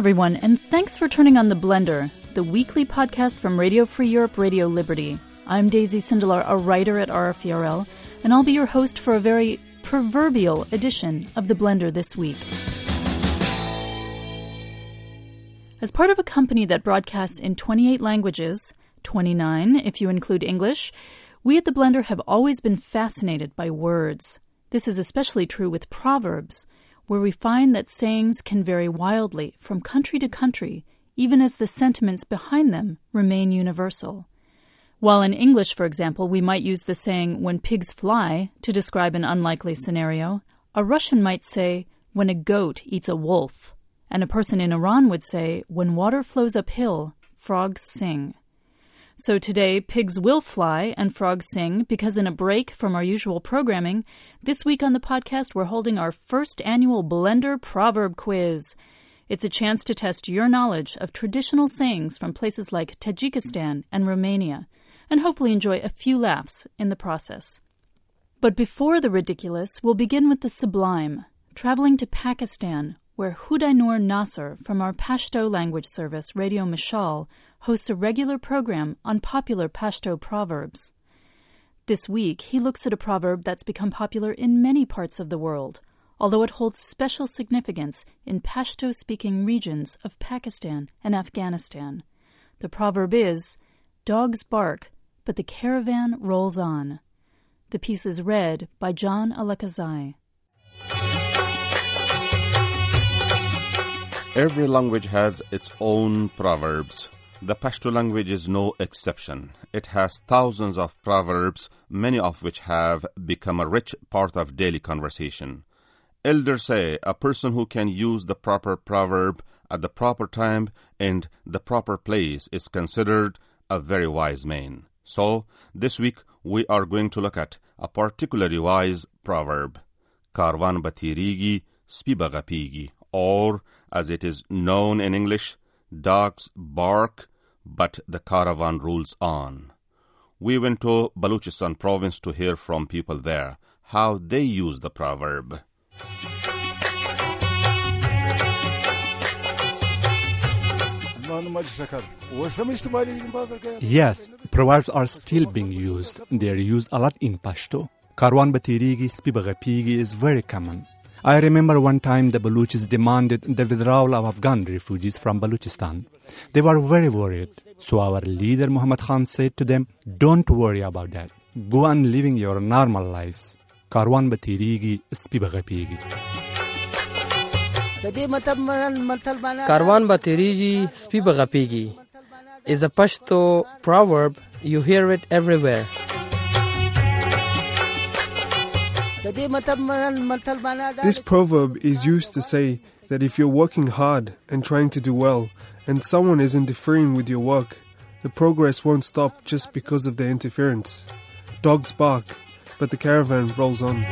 everyone, and thanks for turning on The Blender, the weekly podcast from Radio Free Europe, Radio Liberty. I'm Daisy Sindelar, a writer at RFERL, and I'll be your host for a very proverbial edition of The Blender this week. As part of a company that broadcasts in 28 languages, 29 if you include English, we at The Blender have always been fascinated by words. This is especially true with proverbs, where we find that sayings can vary wildly from country to country, even as the sentiments behind them remain universal. While in English, for example, we might use the saying, "when pigs fly," to describe an unlikely scenario, a Russian might say, "when a goat eats a wolf," and a person in Iran would say, "when water flows uphill, frogs sing." So today, pigs will fly and frogs sing because in a break from our usual programming, this week on the podcast we're holding our first annual Blender Proverb Quiz. It's a chance to test your knowledge of traditional sayings from places like Tajikistan and Romania, and hopefully enjoy a few laughs in the process. But before the ridiculous, we'll begin with the sublime, traveling to Pakistan, where Hudaynur Nasser from our Pashto language service, Radio Mashal, hosts a regular program on popular Pashto proverbs. This week, he looks at a proverb that's become popular in many parts of the world, although it holds special significance in Pashto-speaking regions of Pakistan and Afghanistan. The proverb is, "Dogs bark, but the caravan rolls on." The piece is read by John Alekazai. Every language has its own proverbs. The Pashto language is no exception. It has thousands of proverbs, many of which have become a rich part of daily conversation. Elders say a person who can use the proper proverb at the proper time and the proper place is considered a very wise man. So, this week we are going to look at a particularly wise proverb, Karvan batirigi, spi bagapigi, or, as it is known in English, dogs bark, but the caravan rolls on. We went to Balochistan province to hear from people there how they use the proverb. Yes, proverbs are still being used. They are used a lot in Pashto. Karwan batirigi, spi bagapigi is very common. I remember one time the Baluchis demanded the withdrawal of Afghan refugees from Balochistan. They were very worried. So our leader Muhammad Khan said to them, "Don't worry about that. Go on living your normal lives." Karwan batirigi, spi bagapigi. Karwan batirigi, spi bagapigi is a Pashto proverb. You hear it everywhere. This proverb is used to say that if you're working hard and trying to do well, and someone is interfering with your work, the progress won't stop just because of their interference. Dogs bark, but the caravan rolls on.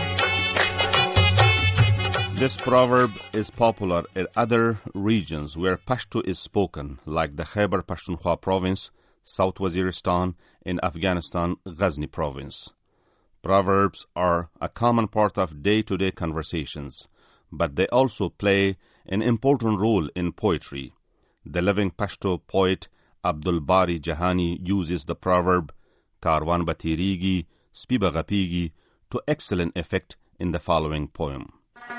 This proverb is popular in other regions where Pashto is spoken, like the Khyber Pakhtunkhwa province, South Waziristan, in Afghanistan, Ghazni province. Proverbs are a common part of day-to-day conversations, but they also play an important role in poetry. The living Pashto poet Abdul Bari Jahani uses the proverb Karwan batirigi, spi bagapigi to excellent effect in the following poem.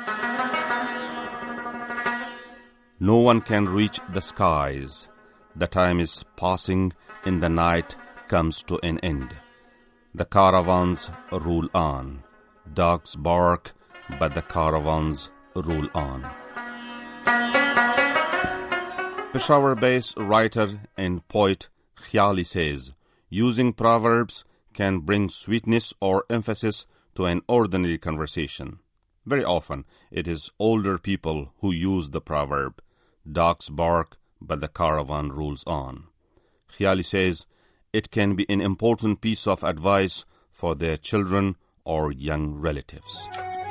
No one can reach the skies. The time is passing and the night comes to an end. The caravans roll on. Dogs bark, but the caravans roll on. Peshawar-based writer and poet Khyali says, using proverbs can bring sweetness or emphasis to an ordinary conversation. Very often, it is older people who use the proverb, dogs bark, but the caravan rolls on. Khyali says, it can be an important piece of advice for their children or young relatives.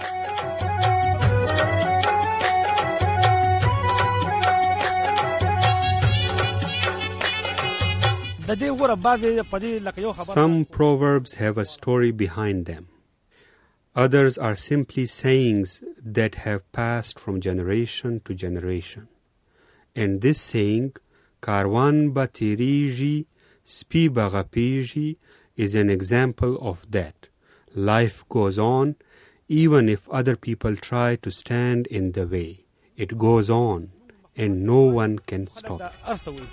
Some proverbs have a story behind them. Others are simply sayings that have passed from generation to generation. And this saying, Karwan ba tiriji, spi bagapiji, is an example of that. Life goes on, even if other people try to stand in the way. It goes on, and no one can stop it.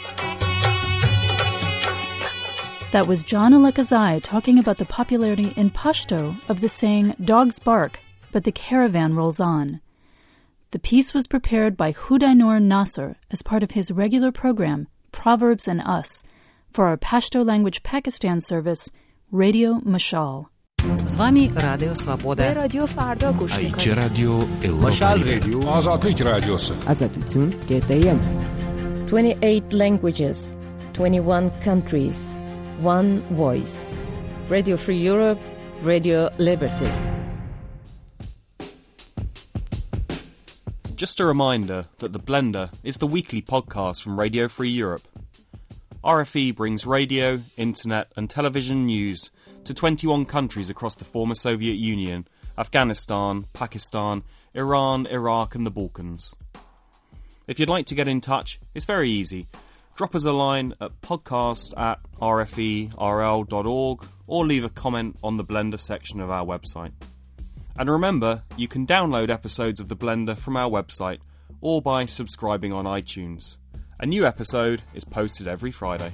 That was John Alekazai talking about the popularity in Pashto of the saying, dogs bark, but the caravan rolls on. The piece was prepared by Hudaynur Nasser as part of his regular program, Proverbs and Us, for our Pashto language Pakistan service, Radio Mashal. С вами Радио Свобода. رادیو فردا گوش میکنید. ایچه رادیو مشال رادیو آزادی رادیوس. ازتون KTM. 28 languages, 21 countries, 1 voice. Radio Free Europe, Radio Liberty. Just a reminder that The Blender is the weekly podcast from Radio Free Europe. RFE brings radio, internet and television news to 21 countries across the former Soviet Union, Afghanistan, Pakistan, Iran, Iraq and the Balkans. If you'd like to get in touch, it's very easy. Drop us a line at podcast@rferl.org or leave a comment on the Blender section of our website. And remember, you can download episodes of The Blender from our website or by subscribing on iTunes. A new episode is posted every Friday.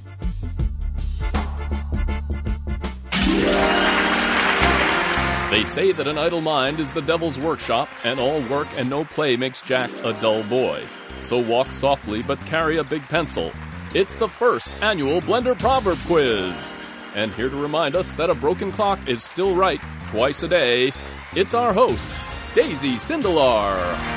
They say that an idle mind is the devil's workshop, and all work and no play makes Jack a dull boy. So walk softly, but carry a big pencil. It's the first annual Blender Proverb Quiz. And here to remind us that a broken clock is still right twice a day, it's our host, Daisy Sindelar.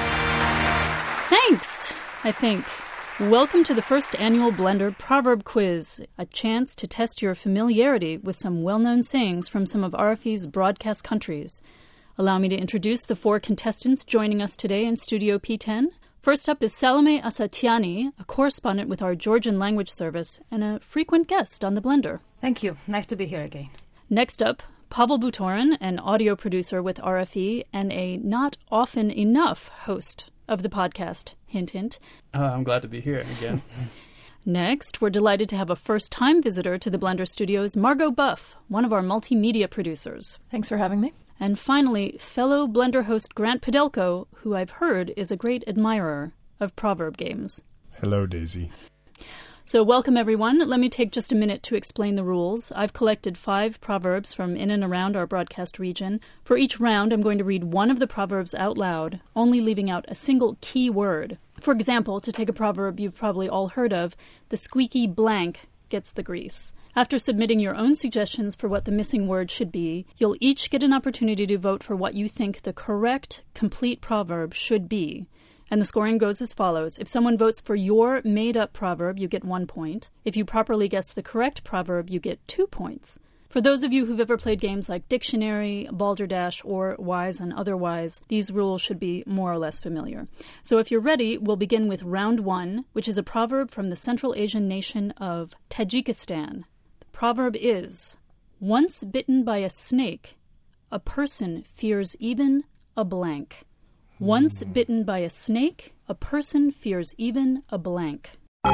Thanks, I think. Welcome to the first annual Blender Proverb Quiz, a chance to test your familiarity with some well-known sayings from some of RFE's broadcast countries. Allow me to introduce the 4 contestants joining us today in Studio P10. First up is Salome Asatiani, a correspondent with our Georgian language service and a frequent guest on the Blender. Thank you. Nice to be here again. Next up, Pavel Butorin, an audio producer with RFE and a not often enough host of the podcast. Hint, hint. I'm glad to be here again. Next, we're delighted to have a first-time visitor to the Blender Studios, Margot Buff, one of our multimedia producers. Thanks for having me. And finally, fellow Blender host Grant Pedelko, who I've heard is a great admirer of proverb games. Hello, Daisy. So welcome, everyone. Let me take just a minute to explain the rules. I've collected 5 proverbs from in and around our broadcast region. For each round, I'm going to read one of the proverbs out loud, only leaving out a single key word. For example, to take a proverb you've probably all heard of, the squeaky blank gets the grease. After submitting your own suggestions for what the missing word should be, you'll each get an opportunity to vote for what you think the correct, complete proverb should be. And the scoring goes as follows. If someone votes for your made-up proverb, you get 1 point. If you properly guess the correct proverb, you get 2 points. For those of you who've ever played games like Dictionary, Balderdash, or Wise and Otherwise, these rules should be more or less familiar. So if you're ready, we'll begin with round 1, which is a proverb from the Central Asian nation of Tajikistan. The proverb is, once bitten by a snake, a person fears even a blank. Once bitten by a snake, a person fears even a blank.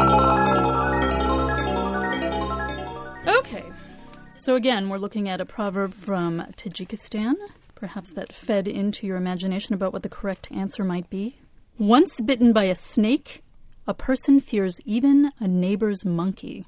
Okay, so again, we're looking at a proverb from Tajikistan. Perhaps that fed into your imagination about what the correct answer might be. Once bitten by a snake, a person fears even a neighbor's monkey.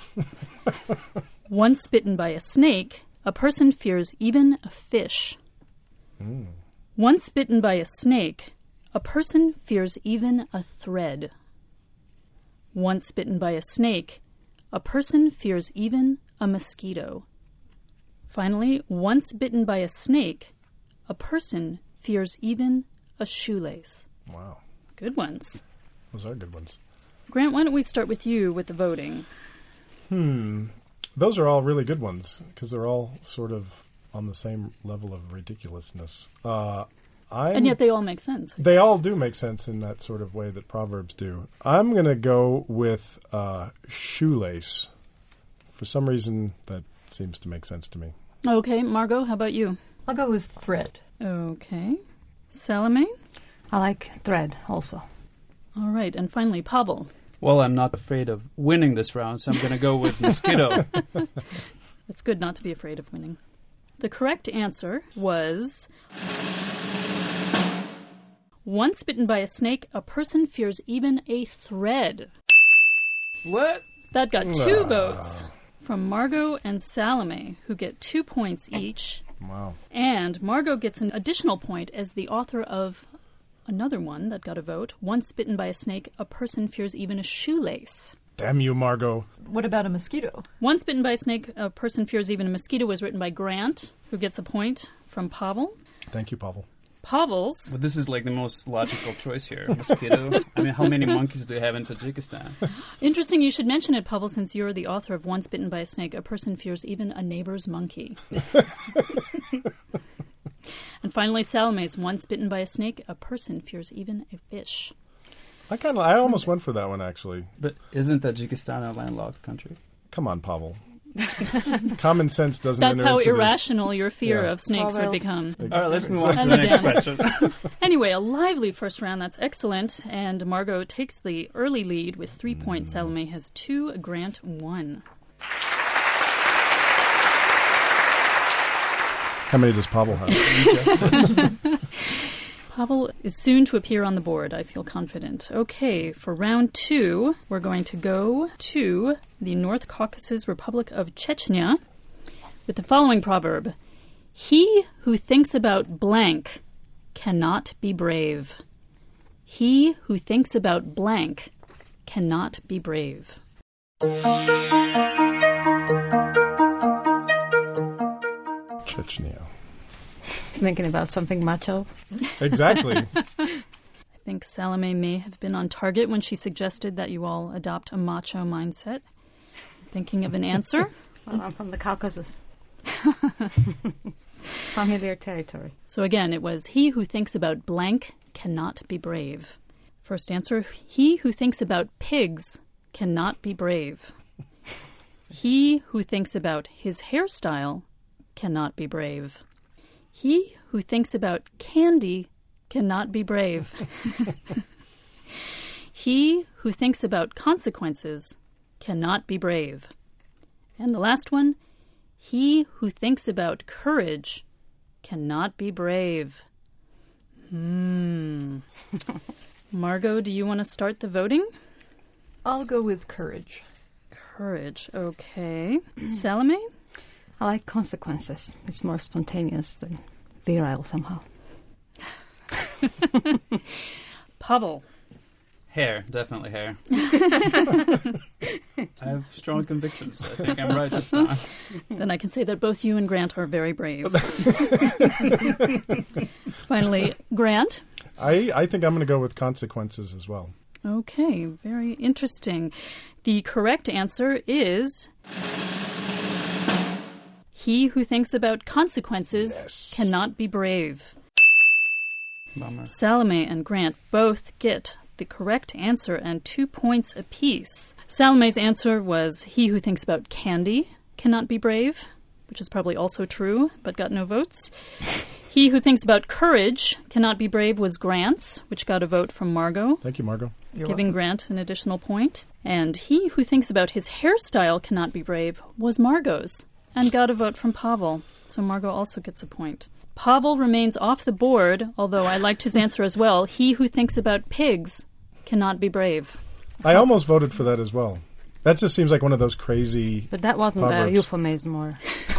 Once bitten by a snake, a person fears even a fish. Once bitten by a snake, a person fears even a thread. Once bitten by a snake, a person fears even a mosquito. Finally, once bitten by a snake, a person fears even a shoelace. Wow. Good ones. Those are good ones. Grant, why don't we start with you with the voting? Those are all really good ones, because they're all sort of on the same level of ridiculousness. And yet they all make sense. They all do make sense in that sort of way that proverbs do. I'm going to go with shoelace. For some reason, that seems to make sense to me. Okay, Margot, how about you? I'll go with thread. Okay. Salome? I like thread also. All right, and finally, Pavel. Well, I'm not afraid of winning this round, so I'm going to go with mosquito. It's good not to be afraid of winning. The correct answer was... Once bitten by a snake, a person fears even a thread. What? That got 2 votes from Margot and Salome, who get 2 points each. Wow. And Margot gets an additional point as the author of another one that got a vote. Once bitten by a snake, a person fears even a shoelace. Damn you, Margot. What about a mosquito? Once bitten by a snake, a person fears even a mosquito was written by Grant, who gets a point from Pavel. Thank you, Pavel. Pavel's. But this is like the most logical choice here. Mosquito. I mean, how many monkeys do you have in Tajikistan? Interesting you should mention it, Pavel, since you're the author of Once Bitten by a Snake, a person fears even a neighbor's monkey. And finally, Salome's Once Bitten by a Snake, a person fears even a fish. I almost went for that one, actually. But isn't Tajikistan a landlocked country? Come on, Pavel. Common sense doesn't That's enter how into irrational your fear of snakes Pavel. would become. All right, let's move on to the next question. Anyway, a lively first round. That's excellent. And Margot takes the early lead with 3 points. Salome has 2, Grant 1. How many does Pavel have? Pavel is soon to appear on the board, I feel confident. Okay, for round 2, we're going to go to the North Caucasus Republic of Chechnya with the following proverb. He who thinks about blank cannot be brave. He who thinks about blank cannot be brave. Chechnya. Thinking about something macho. Exactly. I think Salome may have been on target when she suggested that you all adopt a macho mindset. Thinking of an answer? Well, I'm from the Caucasus. Familiar territory. So again, it was he who thinks about blank cannot be brave. First answer, he who thinks about pigs cannot be brave. He who thinks about his hairstyle cannot be brave. He who thinks about candy cannot be brave. He who thinks about consequences cannot be brave. And the last one, he who thinks about courage cannot be brave. Margot, do you want to start the voting? I'll go with courage. Courage, okay. Salome? I like consequences. It's more spontaneous than virile somehow. Pavel? Hair, definitely hair. I have strong convictions. I think I'm right this time. Then I can say that both you and Grant are very brave. Finally, Grant? I think I'm going to go with consequences as well. Okay, very interesting. The correct answer is... He who thinks about consequences cannot be brave. Bummer. Salome and Grant both get the correct answer and 2 points apiece. Salome's answer was he who thinks about candy cannot be brave, which is probably also true, but got no votes. He who thinks about courage cannot be brave was Grant's, which got a vote from Margot. Thank you, Margot. Giving Grant an additional point. And he who thinks about his hairstyle cannot be brave was Margot's, and got a vote from Pavel. So Margot also gets a point. Pavel remains off the board, although I liked his answer as well. He who thinks about pigs cannot be brave. I almost voted for that as well. That just seems like one of those crazy But that wasn't proverbs. a euphemism or...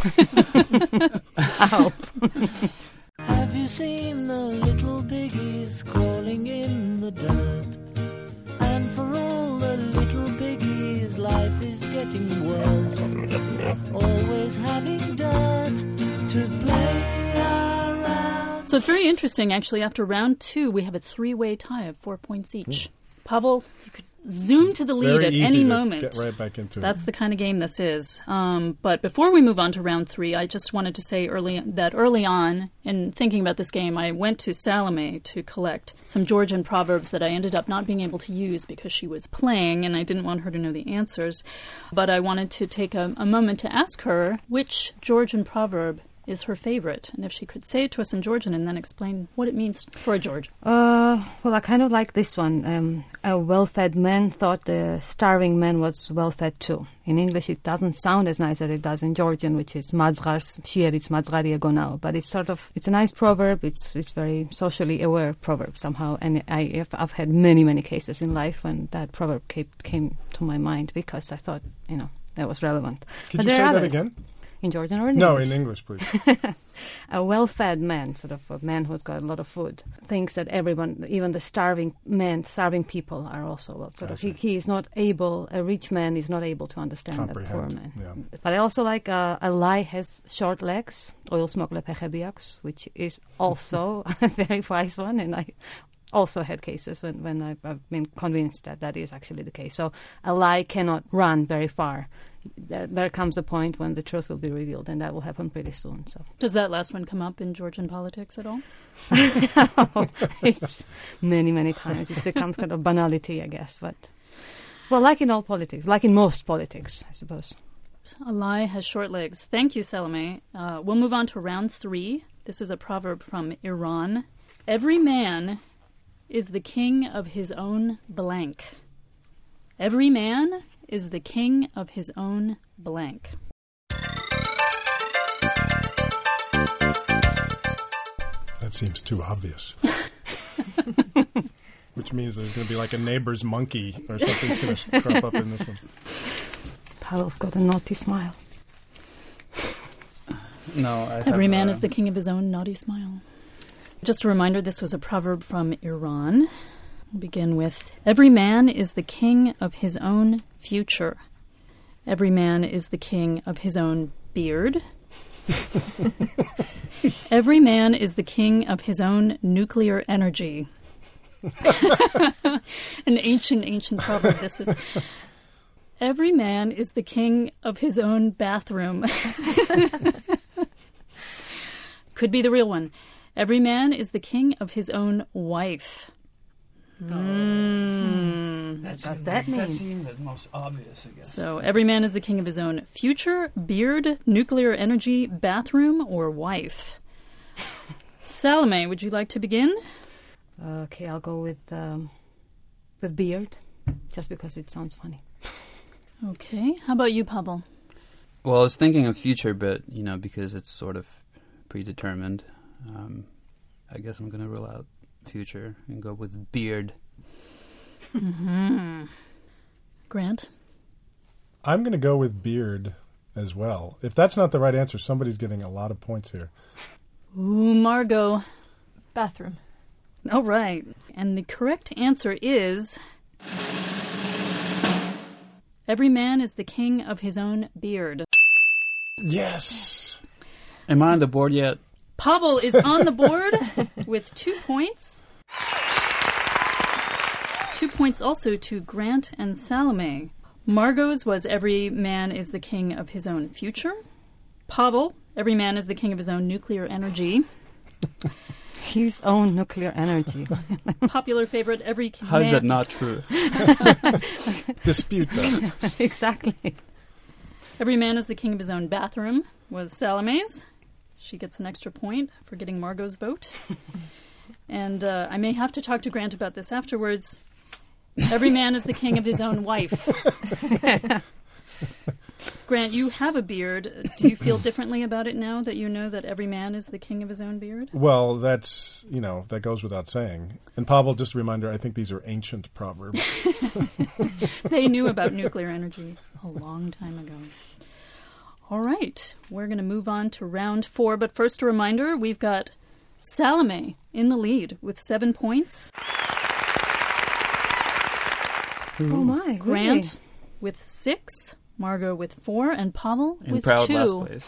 I hope. Have you seen the little piggies crawling in the dirt? And for all the little piggies, life is getting worse. Always having dirt to play around. So it's very interesting, actually. After round 2, we have a 3-way tie of 4 points each. Pavel, you could zoom to the lead at any moment. Get right back into That's the kind of game this is. But before we move on to round 3, I just wanted to say early on, in thinking about this game, I went to Salome to collect some Georgian proverbs that I ended up not being able to use because she was playing, and I didn't want her to know the answers. But I wanted to take a moment to ask her which Georgian proverb is her favorite, and if she could say it to us in Georgian and then explain what it means for a Georgian. Well, I kind of like this one. A well-fed man thought the starving man was well-fed too. In English, it doesn't sound as nice as it does in Georgian, which is "Mazgars shieritz mazgari egonao." But it's a nice proverb. It's very socially aware proverb somehow, and I've had many cases in life when that proverb came to my mind because I thought that was relevant. Could you say that again? In Georgian or in English? No, English? in English, please. A well-fed man, sort of a man who's got a lot of food, thinks that everyone, even the starving people are also he is not able, a rich man is not able to understand a poor man. Yeah. But I also like a lie has short legs, oil smoke lepechebiaks, which is also a very wise one, and I also had cases when I've been convinced that is actually the case. So a lie cannot run very far. There comes a point when the truth will be revealed, and that will happen pretty soon. So, does that last one come up in Georgian politics at all? It's many times. It becomes kind of banality, I guess. But, well, like in all politics, like in most politics, I suppose. A lie has short legs. Thank you, Salome. We'll move on to round 3. This is a proverb from Iran. Every man is the king of his own blank. Every man is the king of his own blank. That seems too obvious. Which means there's going to be like a neighbor's monkey or something's going to crop up in this one. Pavel's got a naughty smile. No, every man is the king of his own naughty smile. Just a reminder, this was a proverb from Iran. We'll begin with, every man is the king of his own future. Every man is the king of his own beard. Every man is the king of his own nuclear energy. An ancient proverb this is. Every man is the king of his own bathroom. Could be the real one. Every man is the king of his own wife. What does that mean? That seemed the most obvious, I guess. So every man is the king of his own future, beard, nuclear energy, bathroom, or wife. Salome, would you like to begin? Okay, I'll go with beard, just because it sounds funny. Okay, how about you, Pavel? Well, I was thinking of future, but because it's sort of predetermined, I guess I'm going to rule out future and go with beard. Mm-hmm. Grant? I'm going to go with beard as well. If that's not the right answer, somebody's getting a lot of points here. Ooh, Margot. Bathroom. All right. And the correct answer is, every man is the king of his own beard. Yes! Am I on the board yet? Pavel is on the board with 2 points. 2 points also to Grant and Salome. Margot's was every man is the king of his own future. Pavel, every man is the king of his own nuclear energy. His own nuclear energy. Popular favorite, every How is that not true? Dispute that. Exactly. Every man is the king of his own bathroom was Salome's. She gets an extra point for getting Margot's vote. And I may have to talk to Grant about this afterwards. Every man is the king of his own wife. Grant, you have a beard. Do you feel differently about it now that you know that every man is the king of his own beard? Well, that's, that goes without saying. And Pavel, just a reminder, I think these are ancient proverbs. They knew about nuclear energy a long time ago. All right, we're going to move on to round 4. But first, a reminder, we've got Salome in the lead with 7 points. Oh, my. Grant really? with 6. Margot with 4. And Pavel in with proud 2. Last place.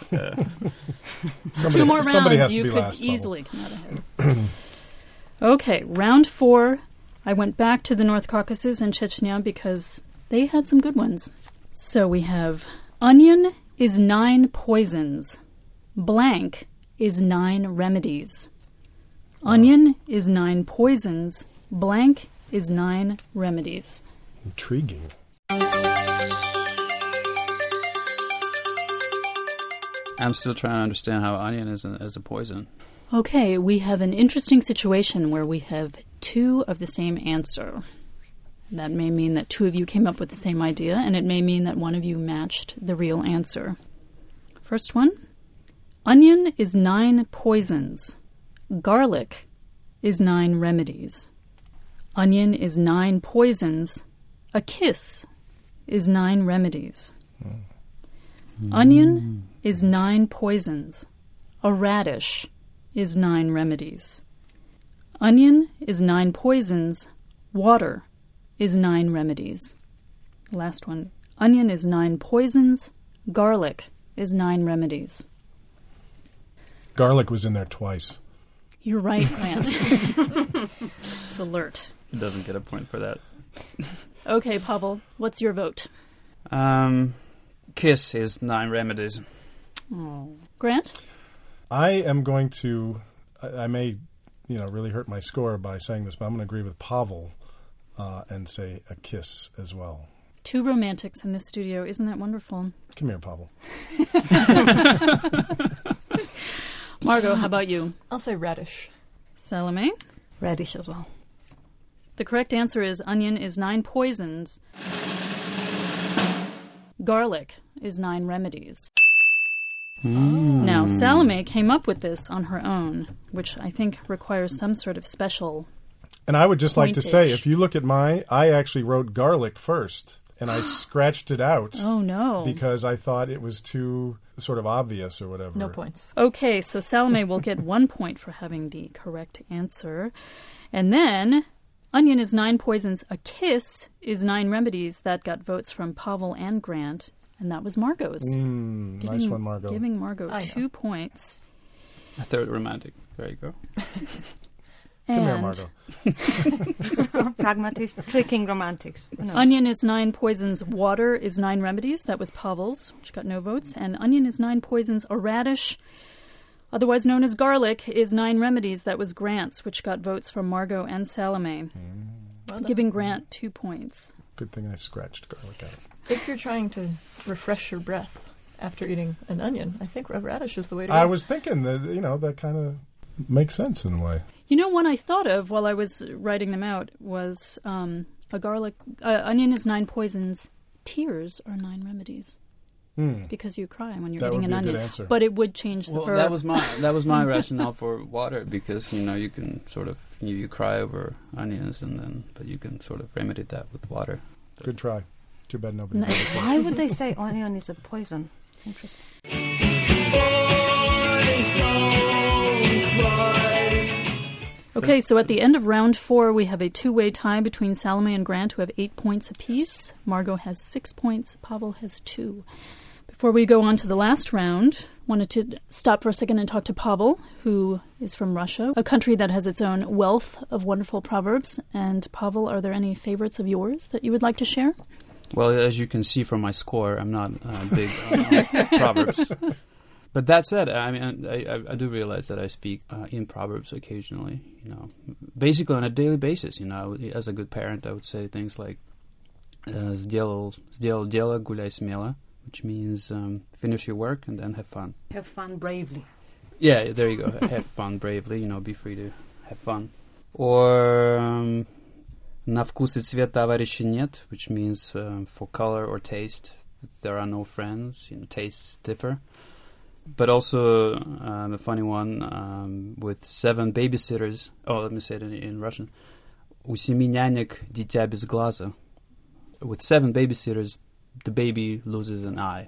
2 more rounds, you could easily come out ahead. Okay, round 4. I went back to the North Caucasus and Chechnya because they had some good ones. So we have onion is 9 poisons. Blank is 9 remedies. Onion is 9 poisons. Blank is 9 remedies. Intriguing. I'm still trying to understand how onion is as a poison. Okay, we have an interesting situation where we have two of the same answer. That may mean that two of you came up with the same idea, and it may mean that one of you matched the real answer. First one. Onion is 9 poisons. Garlic is 9 remedies. Onion is 9 poisons. A kiss is 9 remedies. Onion is 9 poisons. A radish is 9 remedies. Onion is 9 poisons. Water is 9 remedies. Last one. Onion is 9 poisons. Garlic is 9 remedies. Garlic was in there twice. You're right, Grant. It's alert. He doesn't get a point for that. Okay, Pavel, what's your vote? Kiss is 9 remedies. Oh. Grant? I am going to... I may, really hurt my score by saying this, but I'm going to agree with Pavel and say a kiss as well. 2 romantics in this studio. Isn't that wonderful? Come here, Pavel. Margot, how about you? I'll say radish. Salome? Radish as well. The correct answer is onion is 9 poisons. Garlic is 9 remedies. Now, Salome came up with this on her own, which I think requires some sort of special And I would just like to say, pointage. if you look at I actually wrote garlic first, and I scratched it out. Oh, no. Because I thought it was too sort of obvious or whatever. No points. Okay, so Salome will get 1 point for having the correct answer. And then, onion is 9 poisons. A kiss is 9 remedies. That got votes from Pavel and Grant. And that was Margot's. Nice one, Margot. Giving Margot 2 points. A third romantic. There you go. Come here, Margot. Pragmatists, tricking romantics. Onion is 9 poisons. Water is 9 remedies. That was Pavel's, which got no votes. And onion is 9 poisons. A radish, otherwise known as garlic, is 9 remedies. That was Grant's, which got votes from Margot and Salome. Giving Grant 2 points. Good thing I scratched garlic out. If you're trying to refresh your breath after eating an onion, I think a radish is the way to go. I was thinking that, that kind of makes sense in a way. One I thought of while I was writing them out was a garlic. Onion is 9 poisons. Tears are 9 remedies. Because you cry when you're eating an onion. Answer. But it would change the verb. That was my rationale for water, because you can sort of you cry over onions, but you can sort of remedy that with water. Good try. Too bad nobody. Why would they say onion is a poison? It's interesting. Okay, so at the end of round 4, we have a 2-way tie between Salome and Grant, who have 8 points apiece. Margot has 6 points. Pavel has 2. Before we go on to the last round, wanted to stop for a second and talk to Pavel, who is from Russia, a country that has its own wealth of wonderful proverbs. And Pavel, are there any favorites of yours that you would like to share? Well, as you can see from my score, I'm not big on proverbs. But that said, I mean, I do realize that I speak in proverbs occasionally. Basically on a daily basis. As a good parent, I would say things like "Сделал дело, гуляй смело," which means finish your work and then have fun. Have fun bravely. Yeah, there you go. Have fun bravely. Be free to have fun. Or "На вкус и цвет товарища нет," which means for color or taste, there are no friends. Tastes differ. But also a funny one with 7 babysitters. Oh, let me say it in Russian. У 7 нянек дитя без глаза. With 7 babysitters, the baby loses an eye.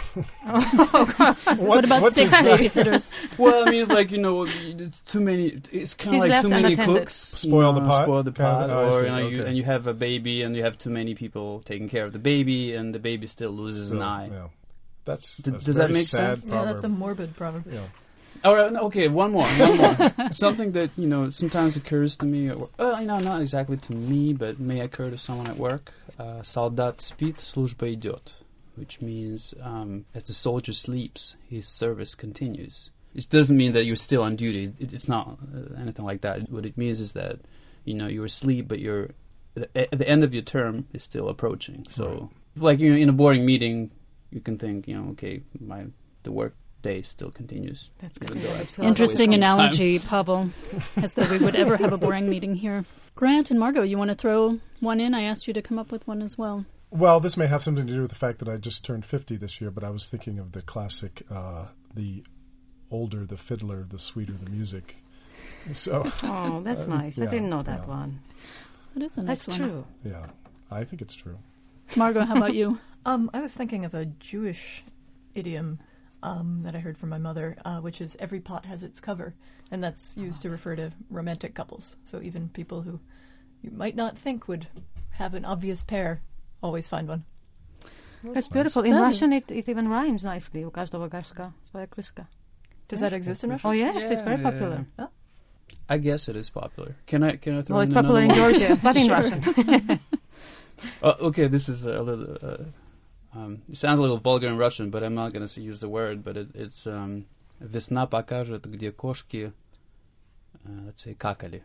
What about 6 babysitters? Well, I mean, it's like, it's too many. It's kind of like too many cooks. Spoil the pot. Spoil the pot. Or, okay. and you have a baby and you have too many people taking care of the baby and the baby still loses an eye. Yeah. That's does that make sense? Yeah, that's a morbid proverb. Yeah. All right, okay, one more. Something that, sometimes occurs to me, not exactly to me, but may occur to someone at work. Солдат спит, служба идет, which means as the soldier sleeps, his service continues. It doesn't mean that you're still on duty. It's not anything like that. What it means is that, you're asleep, but at the end of your term is still approaching. So, like, in a boring meeting, you can think, okay, the work day still continues. That's good. Interesting analogy, Pavel, as though we would ever have a boring meeting here. Grant and Margot, you want to throw one in? I asked you to come up with one as well. Well, this may have something to do with the fact that I just turned 50 this year, but I was thinking of the classic, the older the fiddler, the sweeter the music. So, oh, that's nice. I didn't know that one. That is a nice one. That's true. Yeah, I think it's true. Margot, how about you? I was thinking of a Jewish idiom that I heard from my mother, which is every pot has its cover, and that's used to refer to romantic couples. So even people who you might not think would have an obvious pair always find one. That's beautiful. In Russian, it even rhymes nicely. У каждого горшка своя крышка. Does that exist in Russian? Oh yes, it's very popular. Oh. I guess it is popular. Can I throw well, in it's popular in one? Georgia, but in Russian. Okay, this is a little. It sounds a little vulgar in Russian, but I'm not going to use the word. But it's "Весна покажет, где кошки, let's say, какали."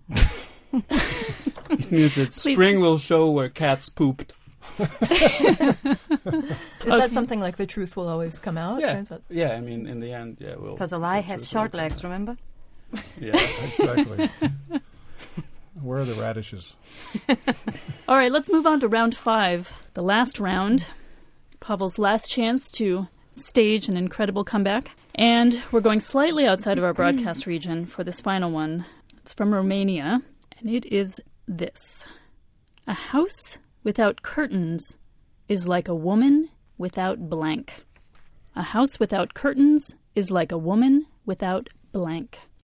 It means that spring will show where cats pooped. Is that something like the truth will always come out? Yeah, yeah. I mean, in the end, yeah. Because a lie has short legs. Remember? Yeah, exactly. Where are the radishes? All right, let's move on to round 5, the last round. Pavel's last chance to stage an incredible comeback. And we're going slightly outside of our broadcast region for this final one. It's from Romania, and it is this. A house without curtains is like a woman without blank. A house without curtains is like a woman without blank.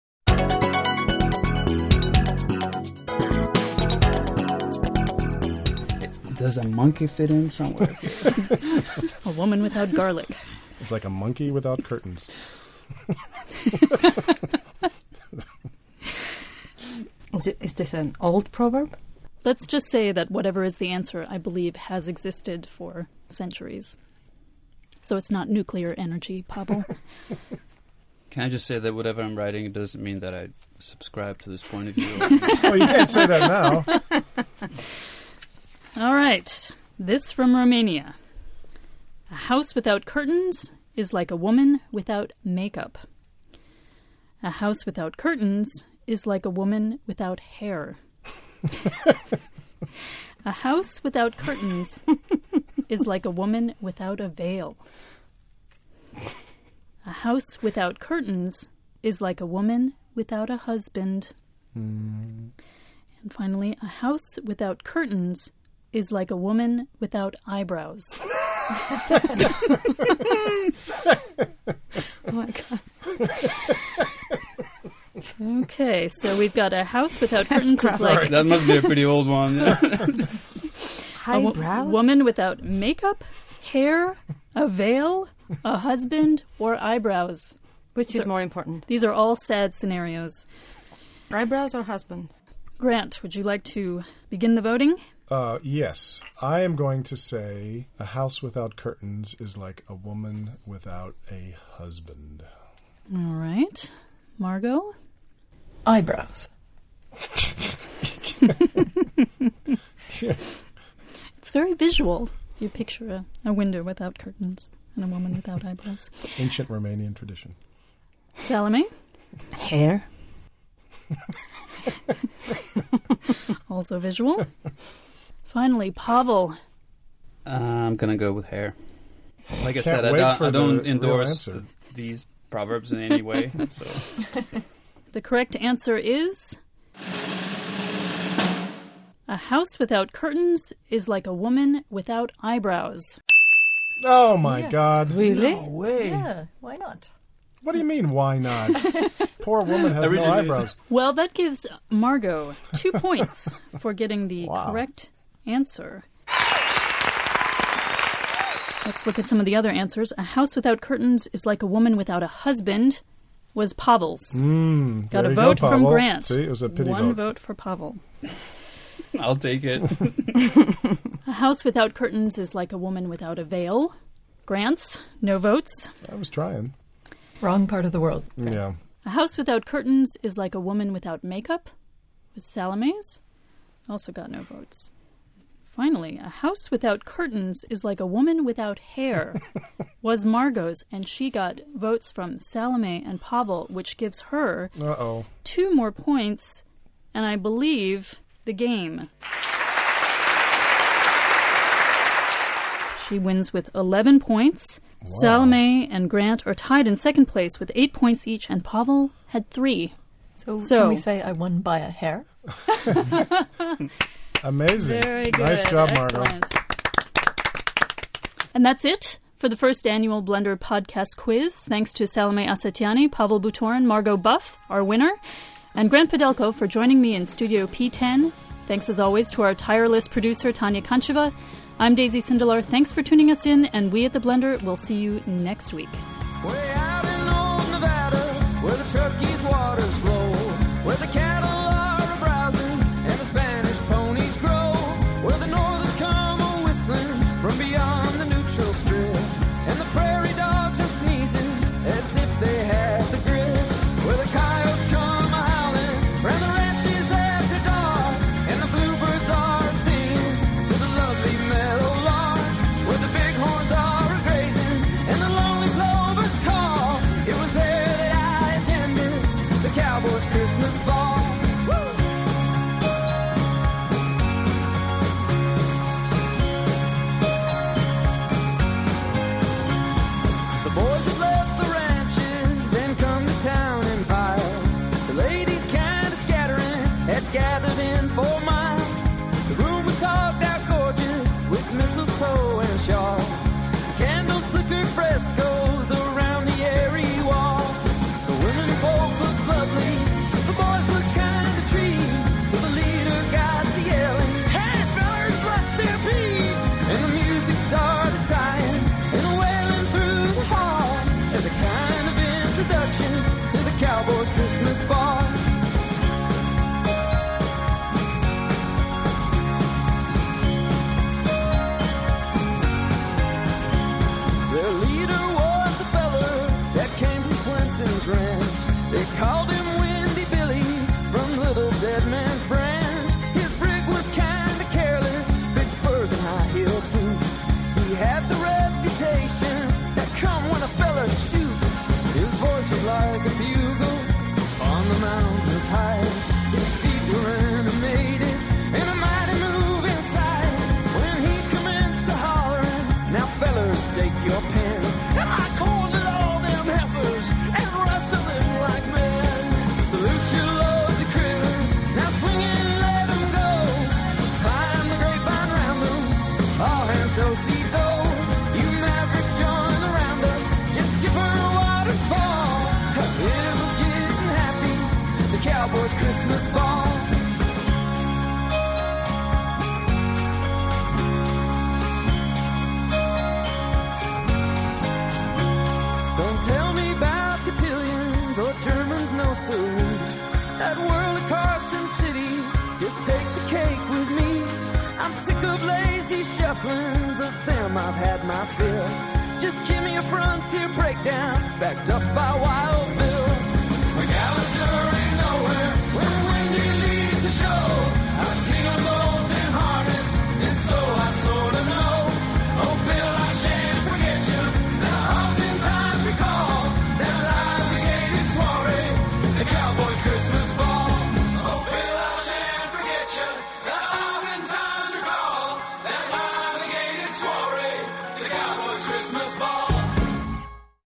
Does a monkey fit in somewhere? A woman without garlic. It's like a monkey without curtains. Is this an old proverb? Let's just say that whatever is the answer, I believe, has existed for centuries. So it's not nuclear energy, Pavel. Can I just say that whatever I'm writing, it doesn't mean that I subscribe to this point of view? Oh, you can't say that now. All right. This from Romania. A house without curtains is like a woman without makeup. A house without curtains is like a woman without hair. A house without curtains is like a woman without a veil. A house without curtains is like a woman without a husband. And finally, a house without curtains is like a woman without eyebrows. Oh my God. Okay, so we've got a house without curtains. Is like that must be a pretty old one. Eyebrows? A woman without makeup, hair, a veil, a husband, or eyebrows. Which is more important? These are all sad scenarios. Eyebrows or husbands? Grant, would you like to begin the voting? Yes. I am going to say a house without curtains is like a woman without a husband. All right. Margot? Eyebrows. It's very visual. You picture a window without curtains and a woman without eyebrows. Ancient Romanian tradition. Salome? Hair. Also visual. Finally, Pavel. I'm going to go with hair. Like I said, I don't endorse these proverbs in any way. So. The correct answer is... A house without curtains is like a woman without eyebrows. Oh, my God. Really? No way. Yeah, why not? What do you mean, why not? Poor woman has no eyebrows. Well, that gives Margot 2 points for getting the correct answer. Let's look at some of the other answers. A house without curtains is like a woman without a husband was Pavel's. Got a vote from Grant. See, it was a pity One vote for Pavel. I'll take it. A house without curtains is like a woman without a veil. Grant's, no votes. I was trying. Wrong part of the world. Yeah. A house without curtains is like a woman without makeup was Salome's. Also got no votes. Finally, a house without curtains is like a woman without hair, was Margot's, and she got votes from Salome and Pavel, which gives her 2 more points, and I believe the game. She wins with 11 points. Wow. Salome and Grant are tied in second place with 8 points each, and Pavel had 3. So can we say I won by a hair? Amazing. Very good. Nice job, Excellent. Margot. And that's it for the first annual Blender podcast quiz. Thanks to Salome Asatiani, Pavel Butorin, Margot Buff, our winner, and Grant Podelko for joining me in Studio P10. Thanks as always to our tireless producer, Tanya Kancheva. I'm Daisy Sindelar. Thanks for tuning us in, and we at the Blender will see you next week. Way out in old Nevada, where the Truckee's waters flow, where the cattle are a-browsing and the Spanish ponies grow, where the northers come a-whistling from beyond the neutral strip, and the prairie dogs are sneezing as if they had the grip, where the coyotes come a-howling round the ranches after dark, and the bluebirds are singing to the lovely meadowlark, where the bighorns are a-grazing and the lonely plovers call. It was there that I attended the Cowboys' Christmas ball. The boys had left the ranches and come to town in piles. The ladies kind of scattering had gathered in 4 miles. The room was talked out gorgeous with mistletoe and shawls. Candles flickered frescoes around the airy wall. The women folk looked lovely, the boys looked kind of treat, till the leader got to yelling, "Hey fellas, let's stampede!" And the music started sighing and wailing through the hall as a kind of introduction to the Cowboys' Christmas ball. Their leader was a feller that came from Swenson's ranch. They called him Windy Billy from Little Dead Man's Branch. His rig was kind of careless, big spurs and high-heeled boots. He had the reputation that come when a fella shoots. His voice was like a bugle on the mountain's height. His feet were animated and a mighty move inside. When he commenced to hollering, "Now fellers, stake your pen, and my calls at all them heifers and rustling like men. Salute your lovely critters, now swing and let them go. Climb the grapevine round them, all hands do-si-do. You mavericks join the roundup, just skip her waterfall." It was getting happy, the Cowboys' Christmas ball. Don't tell me about cotillions or Germans, no siree. That world of Carson City just takes the cake with me. I'm sick of lazy shufflings, of them I've had my fill. Just give me a frontier breakdown, backed up by Wild Bill.